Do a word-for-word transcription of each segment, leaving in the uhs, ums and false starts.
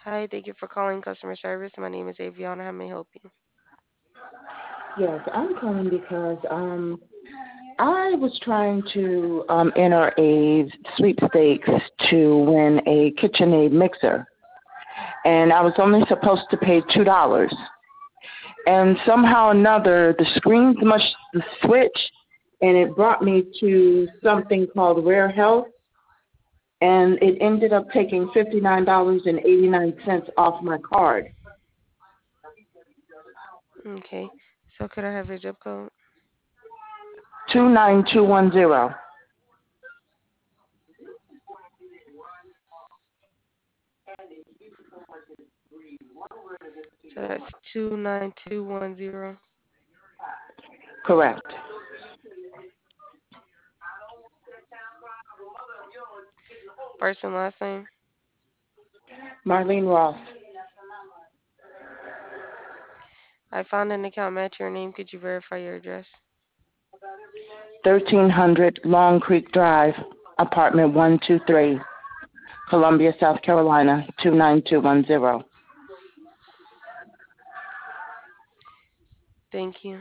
Hi, thank you for calling customer service. My name is Aviana. How may I help you? Yes, I'm calling because um I was trying to um enter a sweepstakes to win a KitchenAid mixer, and I was only supposed to pay two dollars. And somehow or another, the screens must switch, and it brought me to something called Rare Health, and it ended up taking fifty nine dollars and eighty nine cents off my card. Okay. So could I have your zip code? Two nine two one zero. So that's two nine two one zero. Correct. First and last name. Marlene Ross. I found an account match your name. Could you verify your address? thirteen hundred Long Creek Drive, apartment one two three, Columbia, South Carolina, two nine two one zero. Thank you.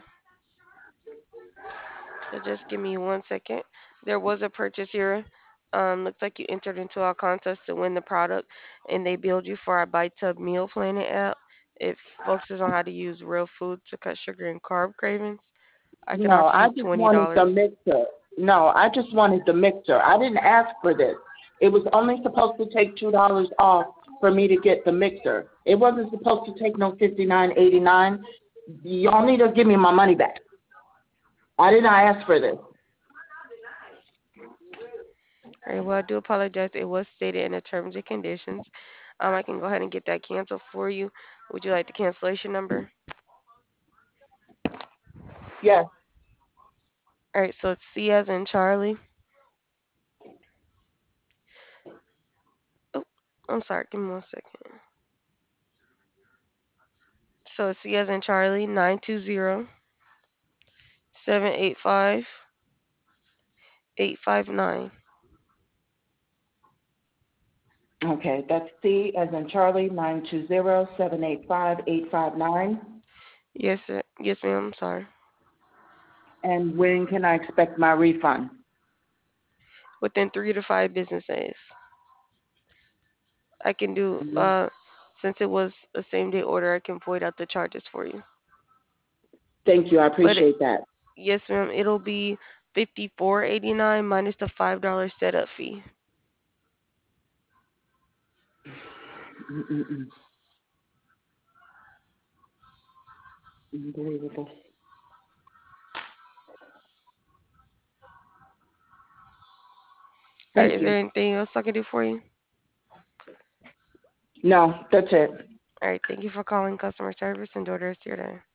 So just give me one second. There was a purchase here. Um, looks like you entered into our contest to win the product, and they billed you for our Bite Tub Meal Planet app. It focuses on how to use real food to cut sugar and carb cravings. I can No, offer I you just twenty wanted the dollars. mixer. No, I just wanted the mixer. I didn't ask for this. It was only supposed to take two dollars off for me to get the mixer. It wasn't supposed to take no fifty nine eighty nine. Y'all need to give me my money back. I did not ask for this. All right, well, I do apologize. It was stated in the terms and conditions. Um, I can go ahead and get that canceled for you. Would you like the cancellation number? Yes. All right, so it's C as in Charlie. Oh, I'm sorry. Give me one second. So it's C as in Charlie, nine two zero seven eight five eight five nine. Okay, that's C as in Charlie, nine two zero seven eight five eight five nine. Yes, sir. Yes, ma'am. I'm sorry. And when can I expect my refund? Within three to five business days. I can do, Mhm. uh, since it was a same day order, I can void out the charges for you. Thank you. I But it, appreciate that. yes, ma'am, it'll be fifty four eighty nine minus the five dollar setup fee. Mm-mm-mm. Unbelievable. All right, Thank is you. there anything else I can do for you? No, that's it. All right, thank you for calling customer service. Enjoy the rest of your day.